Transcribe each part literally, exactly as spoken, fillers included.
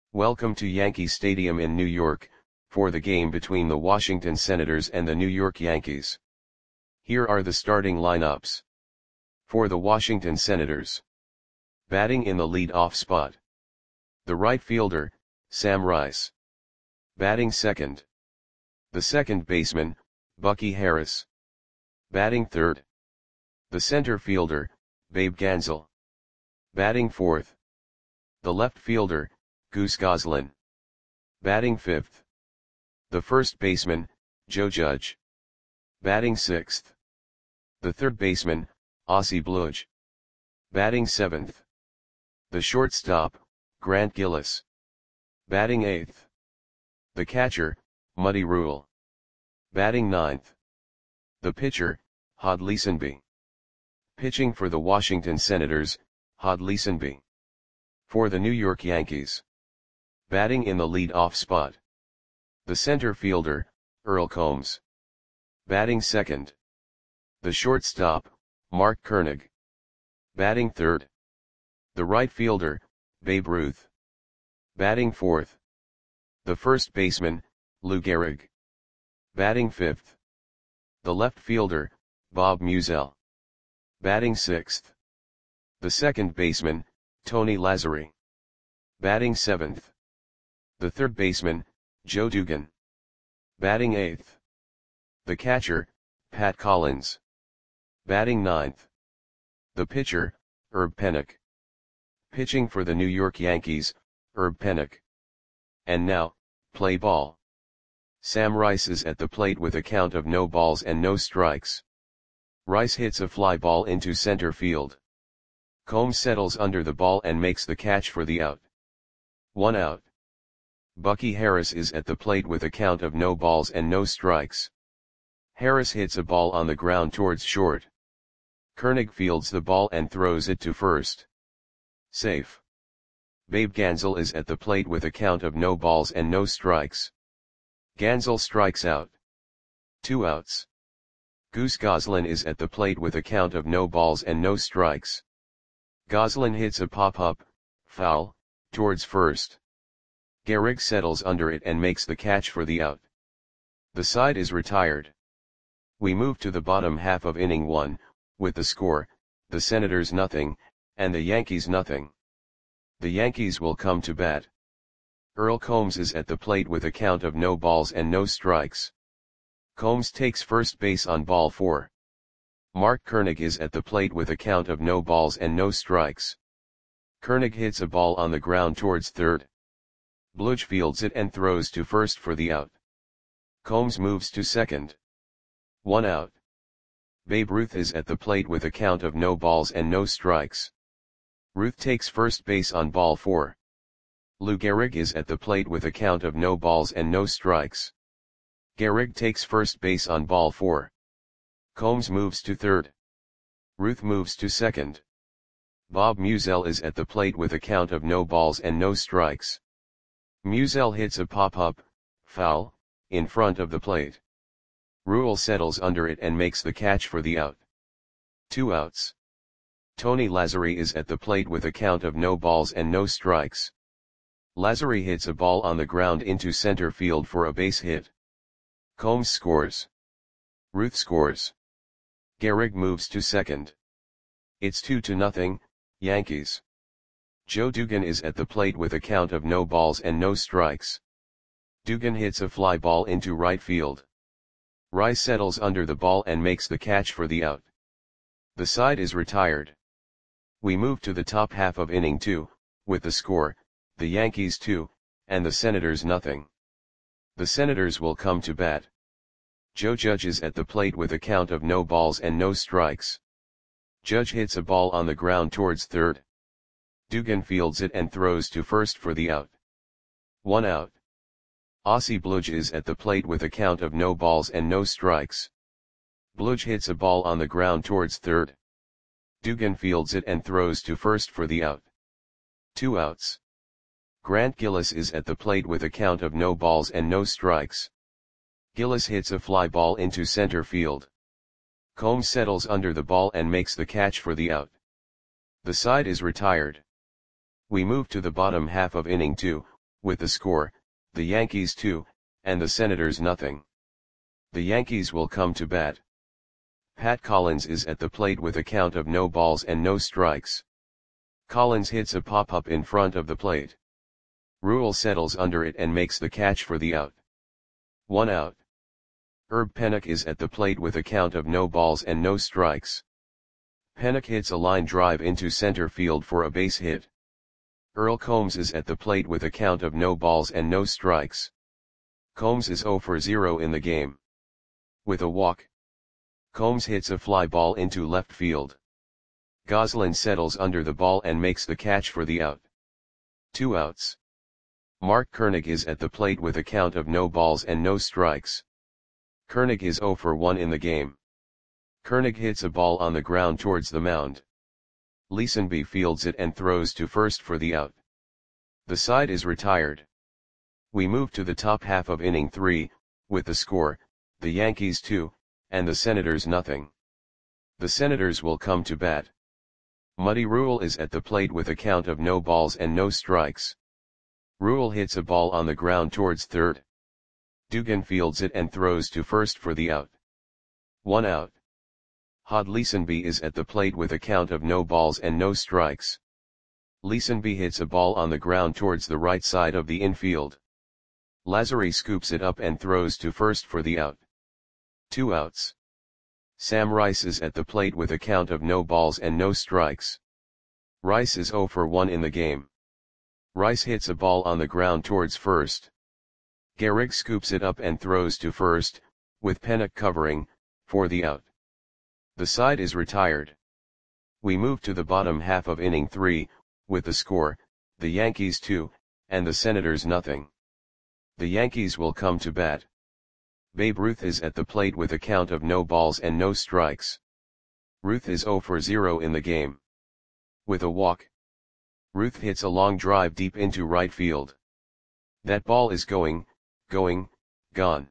Welcome to Yankee Stadium in New York, for the game between the Washington Senators and the New York Yankees. Here are the starting lineups. For the Washington Senators. Batting in the lead-off spot. The right fielder, Sam Rice. Batting second. The second baseman, Bucky Harris. Batting third. The center fielder, Babe Ganzel. Batting fourth. The left fielder, Goose Goslin. Batting fifth. The first baseman, Joe Judge. Batting sixth. The third baseman, Ozzie Bludge. Batting seventh. The shortstop, Grant Gillis. Batting eighth. The catcher, Muddy Rule. Batting ninth. The pitcher, Hod Leesonby. Pitching for the Washington Senators, Hod Leesonby. For the New York Yankees. Batting in the lead-off spot. The center fielder, Earl Combs. Batting second. The shortstop, Mark Koenig. Batting third. The right fielder, Babe Ruth. Batting fourth. The first baseman, Lou Gehrig. Batting fifth. The left fielder, Bob Musial. Batting sixth. The second baseman, Tony Lazzeri. Batting seventh. The third baseman, Joe Dugan. Batting eighth. The catcher, Pat Collins. Batting ninth. The pitcher, Herb Pennock. Pitching for the New York Yankees, Herb Pennock. And now, play ball. Sam Rice is at the plate with a count of no balls and no strikes. Rice hits a fly ball into center field. Combs settles under the ball and makes the catch for the out. One out. Bucky Harris is at the plate with a count of no balls and no strikes. Harris hits a ball on the ground towards short. Koenig fields the ball and throws it to first. Safe. Babe Ganzel is at the plate with a count of no balls and no strikes. Ganzel strikes out. Two outs. Goose Goslin is at the plate with a count of no balls and no strikes. Goslin hits a pop-up, foul, towards first. Gehrig settles under it and makes the catch for the out. The side is retired. We move to the bottom half of inning one, with the score, the Senators nothing, and the Yankees nothing. The Yankees will come to bat. Earl Combs is at the plate with a count of no balls and no strikes. Combs takes first base on ball four. Mark Koenig is at the plate with a count of no balls and no strikes. Koenig hits a ball on the ground towards third. Bludge fields it and throws to first for the out. Combs moves to second. One out. Babe Ruth is at the plate with a count of no balls and no strikes. Ruth takes first base on ball four. Lou Gehrig is at the plate with a count of no balls and no strikes. Gehrig takes first base on ball four. Combs moves to third. Ruth moves to second. Bob Musial is at the plate with a count of no balls and no strikes. Musial hits a pop-up, foul, in front of the plate. Rule settles under it and makes the catch for the out. Two outs. Tony Lazzeri is at the plate with a count of no balls and no strikes. Lazzeri hits a ball on the ground into center field for a base hit. Combs scores. Ruth scores. Gehrig moves to second. It's two to nothing, Yankees. Joe Dugan is at the plate with a count of no balls and no strikes. Dugan hits a fly ball into right field. Rice settles under the ball and makes the catch for the out. The side is retired. We move to the top half of inning two, with the score, the Yankees two, and the Senators nothing. The Senators will come to bat. Joe Judge is at the plate with a count of no balls and no strikes. Judge hits a ball on the ground towards third. Dugan fields it and throws to first for the out. One out. Ozzie Bludge is at the plate with a count of no balls and no strikes. Bludge hits a ball on the ground towards third. Dugan fields it and throws to first for the out. Two outs. Grant Gillis is at the plate with a count of no balls and no strikes. Gillis hits a fly ball into center field. Combs settles under the ball and makes the catch for the out. The side is retired. We move to the bottom half of inning two, with the score, the Yankees two, and the Senators nothing. The Yankees will come to bat. Pat Collins is at the plate with a count of no balls and no strikes. Collins hits a pop-up in front of the plate. Rule settles under it and makes the catch for the out. One out. Herb Pennock is at the plate with a count of no balls and no strikes. Pennock hits a line drive into center field for a base hit. Earl Combs is at the plate with a count of no balls and no strikes. Combs is zero for zero in the game. With a walk, Combs hits a fly ball into left field. Goslin settles under the ball and makes the catch for the out. Two outs. Mark Koenig is at the plate with a count of no balls and no strikes. Koenig is zero for one in the game. Koenig hits a ball on the ground towards the mound. Leesenby fields it and throws to first for the out. The side is retired. We move to the top half of inning three, with the score, the Yankees two, and the Senators nothing. The Senators will come to bat. Muddy Rule is at the plate with a count of no balls and no strikes. Rule hits a ball on the ground towards third. Dugan fields it and throws to first for the out. One out. Hod Leesenby is at the plate with a count of no balls and no strikes. Leesenby hits a ball on the ground towards the right side of the infield. Lazary scoops it up and throws to first for the out. Two outs. Sam Rice is at the plate with a count of no balls and no strikes. Rice is zero for one in the game. Rice hits a ball on the ground towards first. Gehrig scoops it up and throws to first, with Pennock covering, for the out. The side is retired. We move to the bottom half of inning three, with the score, the Yankees two, and the Senators nothing. The Yankees will come to bat. Babe Ruth is at the plate with a count of no balls and no strikes. Ruth is zero for zero in the game. With a walk, Ruth hits a long drive deep into right field. That ball is going, going, gone.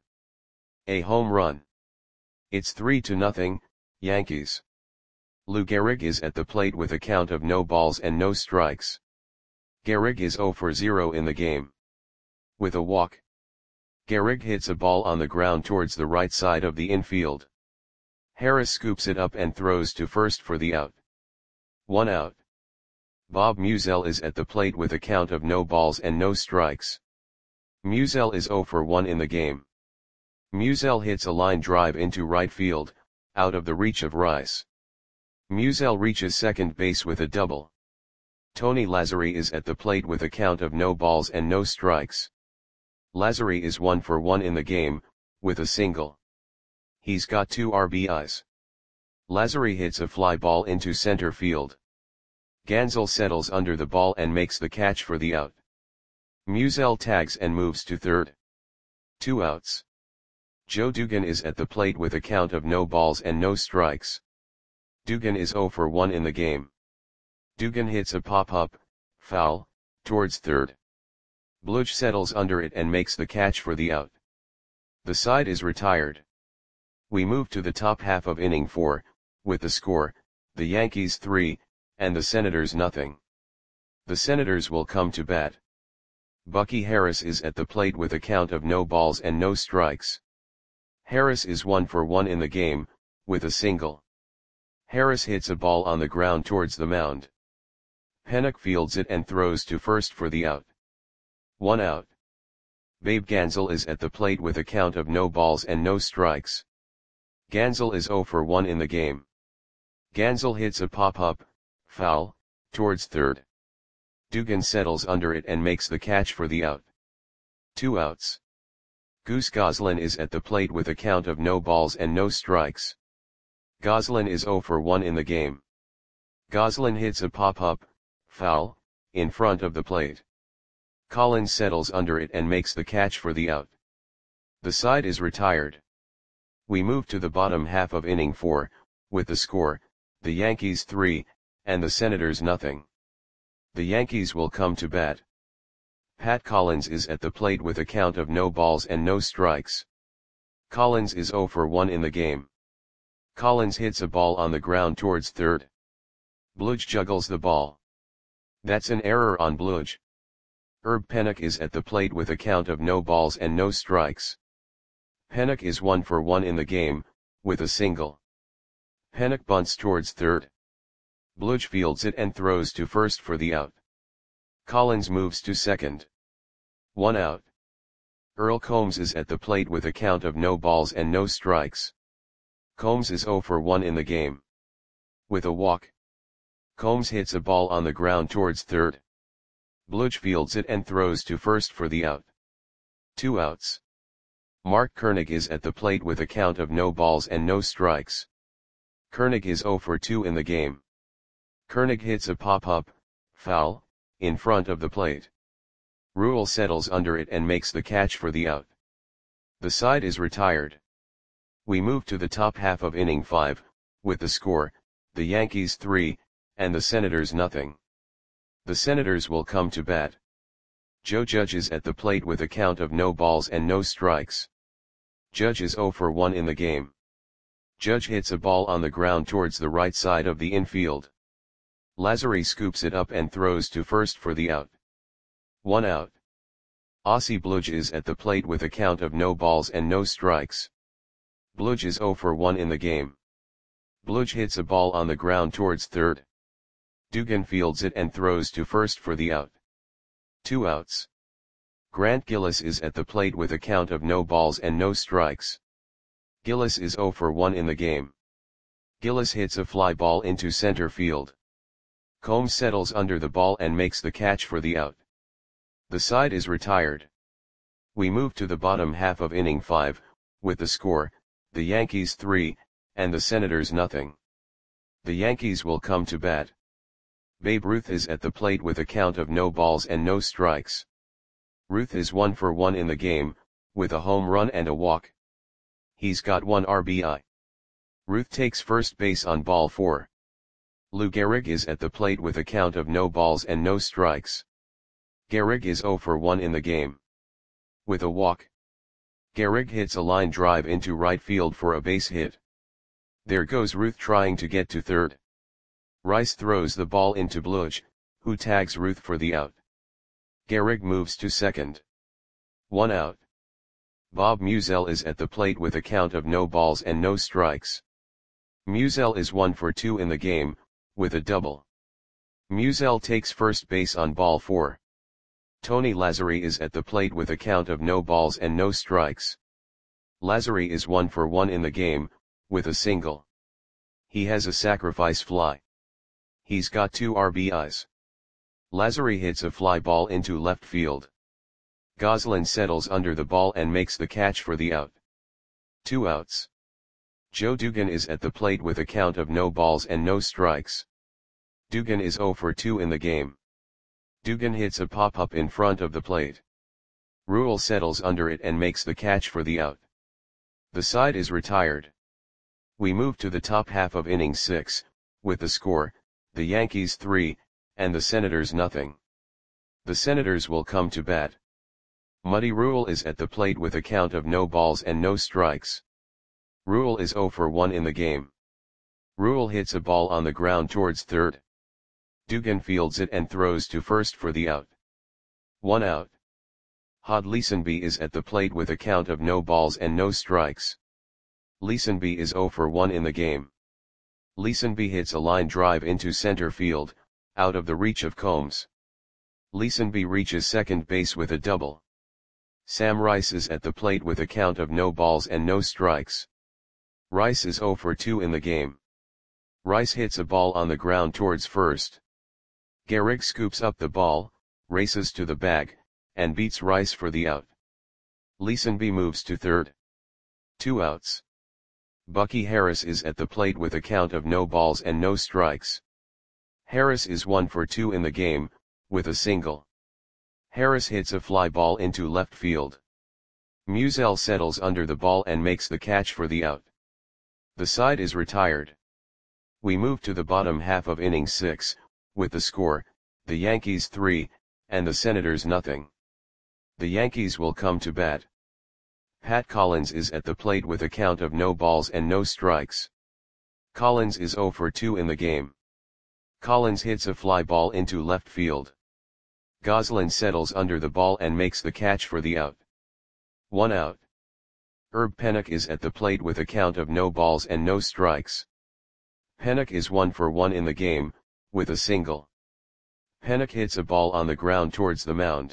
A home run. It's three to nothing, Yankees. Lou Gehrig is at the plate with a count of no balls and no strikes. Gehrig is zero for zero in the game. With a walk, Gehrig hits a ball on the ground towards the right side of the infield. Harris scoops it up and throws to first for the out. One out. Bob Musial is at the plate with a count of no balls and no strikes. Musial is zero for one in the game. Musial hits a line drive into right field, out of the reach of Rice. Musial reaches second base with a double. Tony Lazary is at the plate with a count of no balls and no strikes. Lazary is one for one in the game, with a single. He's got two R B Is. Lazary hits a fly ball into center field. Gansel settles under the ball and makes the catch for the out. Musial tags and moves to third. Two outs. Joe Dugan is at the plate with a count of no balls and no strikes. Dugan is zero for one in the game. Dugan hits a pop-up, foul, towards third. Bludge settles under it and makes the catch for the out. The side is retired. We move to the top half of inning four, with the score, the Yankees three, and the Senators nothing. The Senators will come to bat. Bucky Harris is at the plate with a count of no balls and no strikes. Harris is one for one in the game, with a single. Harris hits a ball on the ground towards the mound. Pennock fields it and throws to first for the out. One out. Babe Gansel is at the plate with a count of no balls and no strikes. Gansel is zero for one in the game. Gansel hits a pop-up, foul, towards third. Dugan settles under it and makes the catch for the out. Two outs. Goose Goslin is at the plate with a count of no balls and no strikes. Goslin is zero for one in the game. Goslin hits a pop-up, foul, in front of the plate. Collins settles under it and makes the catch for the out. The side is retired. We move to the bottom half of inning four, with the score, the Yankees three, and the Senators nothing. The Yankees will come to bat. Pat Collins is at the plate with a count of no balls and no strikes. Collins is zero for one in the game. Collins hits a ball on the ground towards third. Bludge juggles the ball. That's an error on Bludge. Herb Pennock is at the plate with a count of no balls and no strikes. Pennock is one for one in the game, with a single. Pennock bunts towards third. Bludge fields it and throws to first for the out. Collins moves to second. One out. Earl Combs is at the plate with a count of no balls and no strikes. Combs is zero for one in the game. With a walk. Combs hits a ball on the ground towards third. Bludge fields it and throws to first for the out. Two outs. Mark Koenig is at the plate with a count of no balls and no strikes. Koenig is zero for two in the game. Koenig hits a pop-up, foul, in front of the plate. Rule settles under it and makes the catch for the out. The side is retired. We move to the top half of inning five, with the score, the Yankees three, and the Senators nothing. The Senators will come to bat. Joe Judge is at the plate with a count of no balls and no strikes. Judge is zero for one in the game. Judge hits a ball on the ground towards the right side of the infield. Lazary scoops it up and throws to first for the out. One out. Ossie Bludge is at the plate with a count of no balls and no strikes. Bludge is zero for one in the game. Bludge hits a ball on the ground towards third. Dugan fields it and throws to first for the out. Two outs. Grant Gillis is at the plate with a count of no balls and no strikes. Gillis is zero for one in the game. Gillis hits a fly ball into center field. Combs settles under the ball and makes the catch for the out. The side is retired. We move to the bottom half of inning five, with the score, the Yankees three, and the Senators nothing. The Yankees will come to bat. Babe Ruth is at the plate with a count of no balls and no strikes. Ruth is one for one in the game, with a home run and a walk. He's got one R B I. Ruth takes first base on ball four. Lou Gehrig is at the plate with a count of no balls and no strikes. Gehrig is zero for one in the game. With a walk. Gehrig hits a line drive into right field for a base hit. There goes Ruth trying to get to third. Rice throws the ball into Bludge, who tags Ruth for the out. Gehrig moves to second. One out. Bob Musial is at the plate with a count of no balls and no strikes. Musial is one for two in the game, with a double. Musial takes first base on ball four. Tony Lazary is at the plate with a count of no balls and no strikes. Lazary is one for one in the game, with a single. He has a sacrifice fly. He's got two R B Is. Lazary hits a fly ball into left field. Goslin settles under the ball and makes the catch for the out. Two outs. Joe Dugan is at the plate with a count of no balls and no strikes. Dugan is zero for two in the game. Dugan hits a pop-up in front of the plate. Rule settles under it and makes the catch for the out. The side is retired. We move to the top half of inning six, with the score, the Yankees three, and the Senators nothing. The Senators will come to bat. Muddy Rule is at the plate with a count of no balls and no strikes. Rule is zero for one in the game. Rule hits a ball on the ground towards third. Dugan fields it and throws to first for the out. One out. Hod Leesenby is at the plate with a count of no balls and no strikes. Leesenby is zero for one in the game. Leesenby hits a line drive into center field, out of the reach of Combs. Leesenby reaches second base with a double. Sam Rice is at the plate with a count of no balls and no strikes. Rice is zero for two in the game. Rice hits a ball on the ground towards first. Gehrig scoops up the ball, races to the bag, and beats Rice for the out. Leesenby moves to third. Two outs. Bucky Harris is at the plate with a count of no balls and no strikes. Harris is one for two in the game, with a single. Harris hits a fly ball into left field. Musial settles under the ball and makes the catch for the out. The side is retired. We move to the bottom half of inning six, with the score, the Yankees three, and the Senators nothing. The Yankees will come to bat. Pat Collins is at the plate with a count of no balls and no strikes. Collins is zero for two in the game. Collins hits a fly ball into left field. Goslin settles under the ball and makes the catch for the out. One out. Herb Pennock is at the plate with a count of no balls and no strikes. Pennock is one for one in the game, with a single. Pennock hits a ball on the ground towards the mound.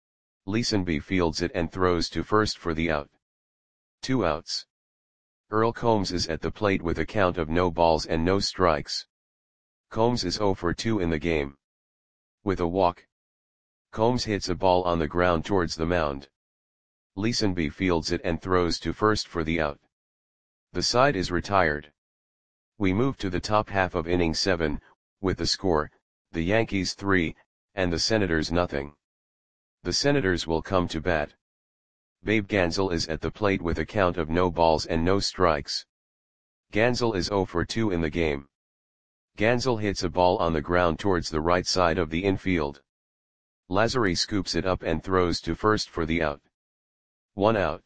Leesenby fields it and throws to first for the out. Two outs. Earl Combs is at the plate with a count of no balls and no strikes. Combs is oh for two in the game. With a walk. Combs hits a ball on the ground towards the mound. Leesenby fields it and throws to first for the out. The side is retired. We move to the top half of inning seven, with the score, the Yankees three, and the Senators nothing. The Senators will come to bat. Babe Gansel is at the plate with a count of no balls and no strikes. Gansel is oh for two in the game. Gansel hits a ball on the ground towards the right side of the infield. Lazary scoops it up and throws to first for the out. One out.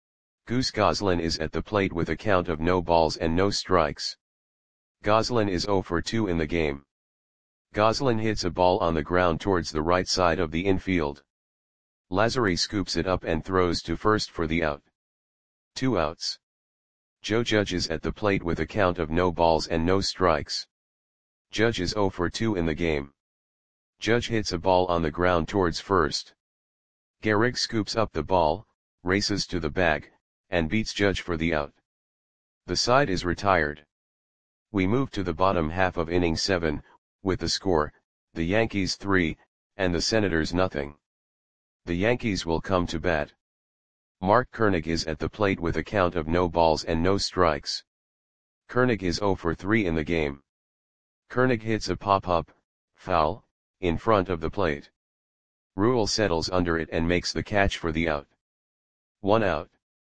Goose Goslin is at the plate with a count of no balls and no strikes. Goslin is oh for two in the game. Goslin hits a ball on the ground towards the right side of the infield. Lazary scoops it up and throws to first for the out. Two outs. Joe Judge is at the plate with a count of no balls and no strikes. Judge is oh for two in the game. Judge hits a ball on the ground towards first. Gehrig scoops up the ball, races to the bag, and beats Judge for the out. The side is retired. We move to the bottom half of inning seven, with the score, the Yankees three, and the Senators nothing. The Yankees will come to bat. Mark Koenig is at the plate with a count of no balls and no strikes. Koenig is oh for three in the game. Koenig hits a pop-up, foul, in front of the plate. Rule settles under it and makes the catch for the out. One out.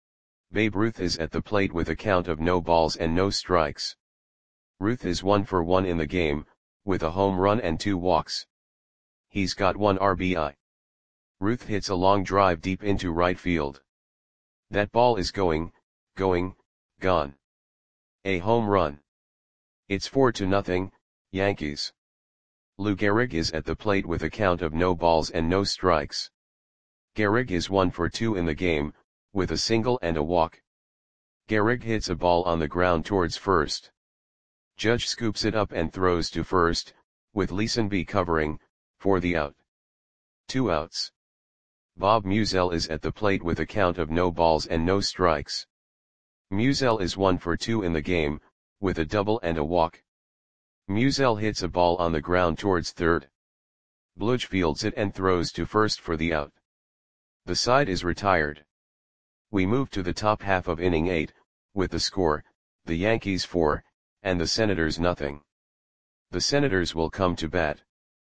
Babe Ruth is at the plate with a count of no balls and no strikes. Ruth is one for one in the game, with a home run and two walks. He's got one R B I. Ruth hits a long drive deep into right field. That ball is going, going, gone. A home run. It's four to nothing, Yankees. Lou Gehrig is at the plate with a count of no balls and no strikes. Gehrig is one for two in the game, with a single and a walk. Gehrig hits a ball on the ground towards first. Judge scoops it up and throws to first, with Leesenby covering, for the out. Two outs. Bob Musial is at the plate with a count of no balls and no strikes. Musial is one for two in the game, with a double and a walk. Musial hits a ball on the ground towards third. Bludge fields it and throws to first for the out. The side is retired. We move to the top half of inning eight, with the score, the Yankees four, and the Senators nothing. The Senators will come to bat.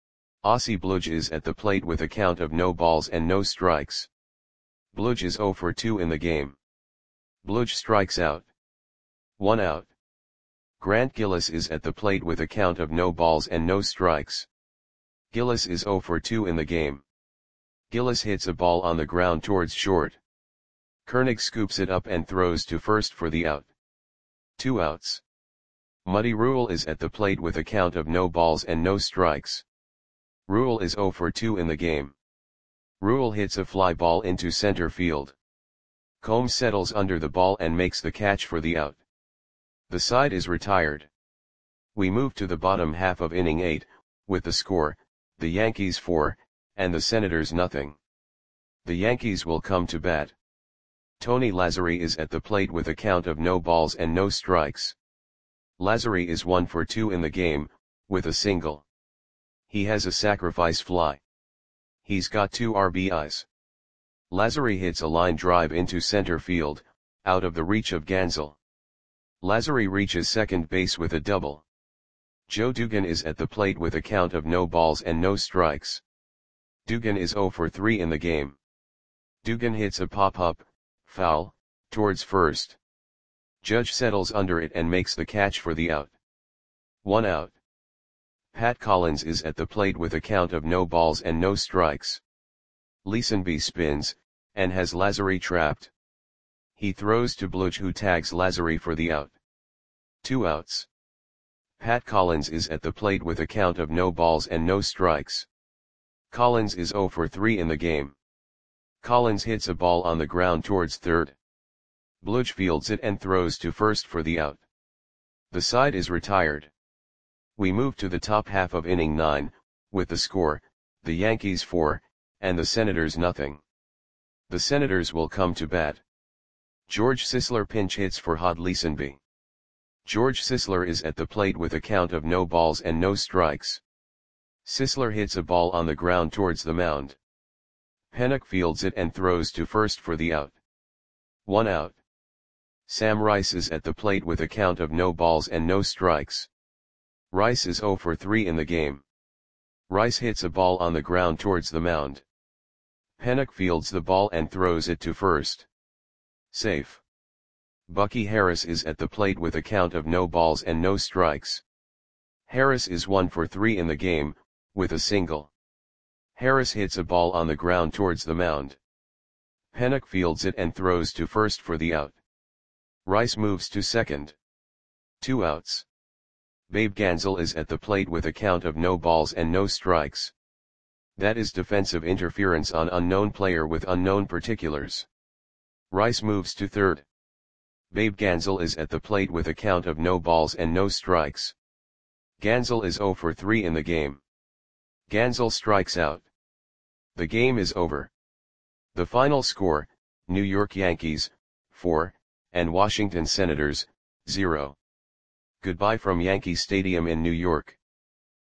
Ossie Bludge is at the plate with a count of no balls and no strikes. Bludge is oh for two in the game. Bludge strikes out. One out. Grant Gillis is at the plate with a count of no balls and no strikes. Gillis is oh for two in the game. Gillis hits a ball on the ground towards short. Koenig scoops it up and throws to first for the out. Two outs. Muddy Rule is at the plate with a count of no balls and no strikes. Rule is oh for two in the game. Rule hits a fly ball into center field. Combs settles under the ball and makes the catch for the out. The side is retired. We move to the bottom half of inning eight, with the score, the Yankees four, and the Senators nothing. The Yankees will come to bat. Tony Lazary is at the plate with a count of no balls and no strikes. Lazary is one for two in the game, with a single. He has a sacrifice fly. He's got two R B Is. Lazary hits a line drive into center field, out of the reach of Gansel. Lazary reaches second base with a double. Joe Dugan is at the plate with a count of no balls and no strikes. Dugan is oh for three in the game. Dugan hits a pop-up, foul, towards first. Judge settles under it and makes the catch for the out. One out. Pat Collins is at the plate with a count of no balls and no strikes. Leesenby spins, and has Lazary trapped. He throws to Bludge, who tags Lazary for the out. Two outs. Pat Collins is at the plate with a count of no balls and no strikes. Collins is zero for three in the game. Collins hits a ball on the ground towards third. Bluch fields it and throws to first for the out. The side is retired. We move to the top half of inning nine, with the score, the Yankees four, and the Senators nothing. The Senators will come to bat. George Sisler pinch hits for Hod Leesenby. George Sisler is at the plate with a count of no balls and no strikes. Sisler hits a ball on the ground towards the mound. Pennock fields it and throws to first for the out. One out. Sam Rice is at the plate with a count of no balls and no strikes. Rice is zero for three in the game. Rice hits a ball on the ground towards the mound. Pennock fields the ball and throws it to first. Safe. Bucky Harris is at the plate with a count of no balls and no strikes. Harris is one for three in the game, with a single. Harris hits a ball on the ground towards the mound. Pennock fields it and throws to first for the out. Rice moves to second. Two outs. Babe Gansel is at the plate with a count of no balls and no strikes. That is defensive interference on unknown player with unknown particulars. Rice moves to third. Babe Gansel is at the plate with a count of no balls and no strikes. Gansel is zero for three in the game. Gansel strikes out. The game is over. The final score, New York Yankees, four, and Washington Senators, zero. Goodbye from Yankee Stadium in New York.